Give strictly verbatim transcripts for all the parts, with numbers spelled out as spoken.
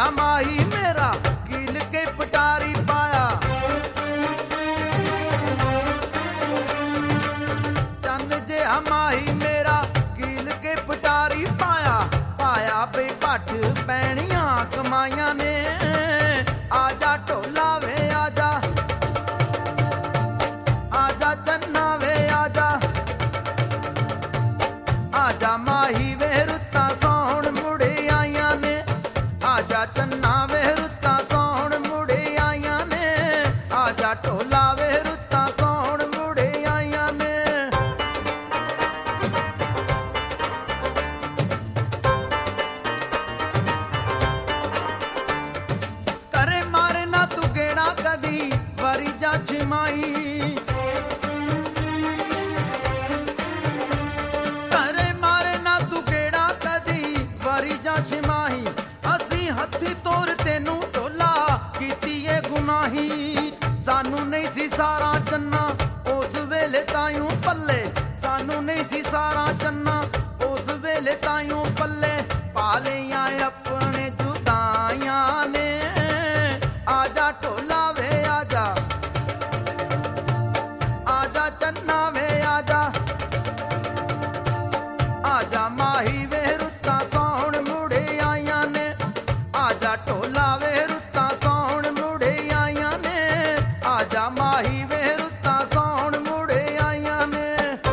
ਜਿਹਾ ਮਾਹੀ ਮੇਰਾ ਕੀਲ ਕੇ ਪਟਾਰੀ ਪਾਇਆ। ਚੰਨ ਜਿਹਾ ਮਾਹੀ ਮੇਰਾ ਕੀਲ ਕੇ ਪਟਾਰੀ ਪਾਇਆ। ਪਾਇਆ ਬਈ ਭੱਠ ਪੈਣੀਆਂ ਕਮਾਈਆਂ ਨੇ। ਆਜਾ ਢੋਲਾ ਵੇ ਆਜਾ, ਆਜਾ ਚੰਨਾ ਵੇ ਆਜਾ, ਆਜਾ ਮਾਹੀ ਵੇ ਰੁੱਤਾਂ ਸੌਣ ਮੁੜੇ ਆਈਆਂ ਨੇ। ਆਜਾ ਚੰਨਾ ਵੇ ਰੁੱਤਾਂ ਸੌਣ ਮੁੜੇ ਆਈਆਂ ਨੇ। ਆਜਾ ਢੋਲਾ ਵੇ ਰੁੱਤਾਂ ਸੌਣ ਮੁੜੇ ਆਈਆਂ ਨੇ। ਕਰੇ ਮਾਰੇ ਨਾ ਤੂੰ ਗੇੜਾ ਕਦੀ ਵਾਰੀ ਜਾਂ ਛਮਾਈ। ਕਰੇ ਮਾਰੇ ਨਾ ਤੂੰ ਗੇੜਾ ਕਦੀ ਵਾਰੀ ਜਾਂ ਛਮਾਈ। ਅਸੀਂ ਹੱਥੀ ਤੋਰ ਤੈਨੂੰ ਢੋਲਾ ਕੀਤੀ ਏ ਗੁਨਾਹੀ। ਸਾਨੂੰ ਨਹੀਂ ਸੀ ਸਾਰਾ ਚੰਨਾ ਉਸ ਵੇਲੇ ਤਾਈਓ ਪੱਲੇ। ਸਾਨੂੰ ਨਹੀਂ ਸੀ ਸਾਰਾ ਚੰਨਾ ਉਸ ਵੇਲੇ ਤਾਈਓ ਪੱਲੇ। ਪਾਲੀਆਂ ਆਪਣੇ ਜੁਦਾਈਆਂ ਨੇ। ਆਜਾ ਢੋਲਾ ਵੇ ਆਜਾ, ਆਜਾ ਚੰਨਾ ਵੇ ਆਜਾ, ਆਜਾ ਮਾਹੀ ਵੇ ਰੁੱਤਾਂ ਸੌਣ ਮੁੜੇ ਆਈਆਂ ਨੇ। ਆਜਾ ਢੋਲਾ ਵੇ ਰੁੱਤਾਂ ਸੌਣ ਮੁੜੇ ਆਈਆਂ ਨੇ। ਆਜਾ ਮਾਹੀ ਵੇ ਰੁੱਤਾਂ ਸੌਣ ਮੁੜੇ ਆਈਆਂ ਨੇ।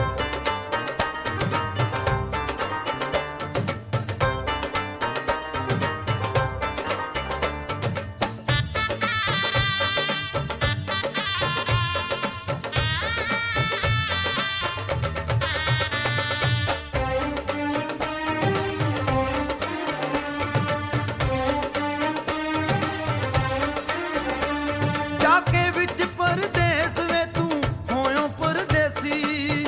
ਜਾਕੇ ਵਿੱਚ ਪਰਦੇਸ ਵੇ ਤੂੰ ਹੋਇਓ ਪਰਦੇਸੀ।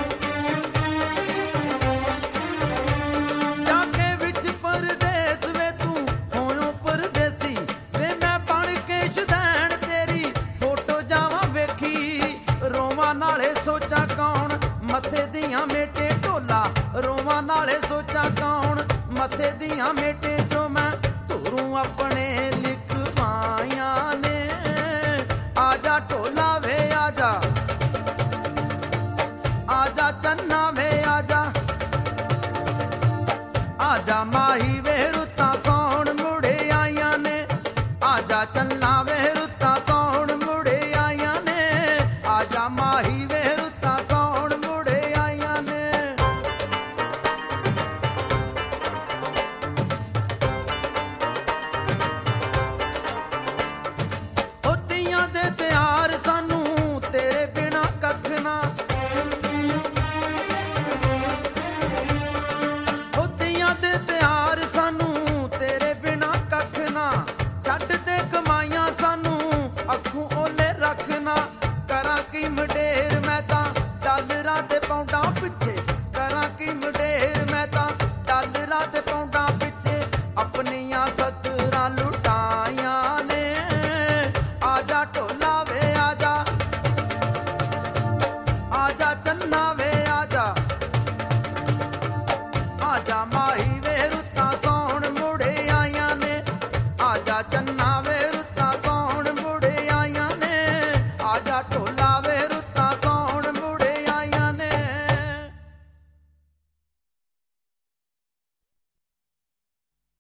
ਜਾਕੇ ਵਿੱਚ ਪਰਦੇਸ ਵੇ ਤੂੰ ਹੋਇਓ ਪਰਦੇਸੀ। ਵੇ ਮੈਂ ਬਣ ਕੇ ਸ਼ੁਦੈਣ ਤੇਰੀ ਫੋਟੋ ਜਾਵਾਂ ਵੇਖੀ। ਰੋਵਾਂ ਨਾਲੇ ਸੋਚਾਂ ਕੌਣ ਮੱਥੇ ਦੀਆਂ ਮੇਟੇ ਢੋਲਾ। ਰੋਵਾਂ ਨਾਲੇ ਸੋਚਾਂ ਕੌਣ ਮੱਥੇ ਦੀਆਂ ਮੇਟੇ ਜੋ ਮੈਂ ਧੁਰੂ ਆਪਣੇ ਲਿਖਵਾਈਆਂ ਨੇ। ਆਜਾ ਢੋਲਾ ਵੇ ਆਜਾ, ਆਜਾ ਚੰਨਾ ਵੇ ਆਜਾ, ਆਜਾ ਮਾਹੀ ਵੇ ਰੁੱਤਾਂ ਸੌਣ ਮੁੜੇ ਆਈਆਂ ਨੇ। ਆਜਾ ਚੰਨਾ ਵੇ ਰੁੱਤਾਂ ਸੌਣ ਮੁੜੇ ਆਈਆਂ ਨੇ। ਆਜਾ ਮਾਹੀ ਵੇ ਰੁੱਤਾਂ ਸੌਣ ਮੁੜੇ ਆਈਆਂ ਨੇ। ਹੋਤੀਆਂ ਦੇ ਤਿਆਰ ਸਾਨੂੰ ਤੇਰੇ ਬਿਨਾ ਕੱਖ ਨਾ। ਹੋਤੀਆਂ ਦੇ ਤਿਆਰ ਸਾਨੂੰ ਤੇਰੇ ਬਿਨਾ ਕੱਖ ਨਾ। ਛੱਡ ਦੇ ਕਮਾਈਆਂ ਸਾਨੂੰ ਅੱਖੋਂ ਓਲੇ ਰੱਖਣਾ। ਕਰਾਂ ਕੀ ਮਡੇਰ ਮੈਂ ਤਾਂ ਡਾਲਰਾਂ ਤੇ ਪੌਂਡਾਂ ਪਿੱਛੇ। ਕਰਾਂ ਕੀ ਮਡੇਰ ਮੈਂ ਤਾਂ ਡਾਲਰਾਂ ਤੇ ਪੌਂਡਾਂ ਪਿੱਛੇ। ਆਪਣੀਆਂ ਸੱਜਰਾਂ ਲੁਟਾਈਆਂ ਨੇ। ਆਜਾ ਢੋਲਾ ਵੇ ਆਜਾ, ਆਜਾ ਚੰਨਾ ਵੇ